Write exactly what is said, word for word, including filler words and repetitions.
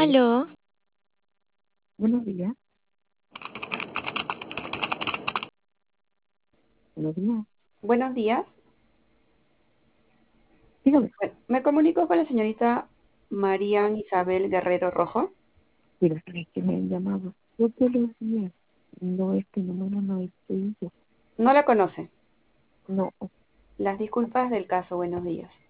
Aló, Aló, buenos días, buenos días. Buenos días. Dígame, Bueno, me comunico con la señorita Marian Isabel Guerrero Rojo. mira, ¿sabes que me han llamado? Yo todos los días. No, este número no es tuyo. No la conoce. No, Las disculpas del caso. Buenos días.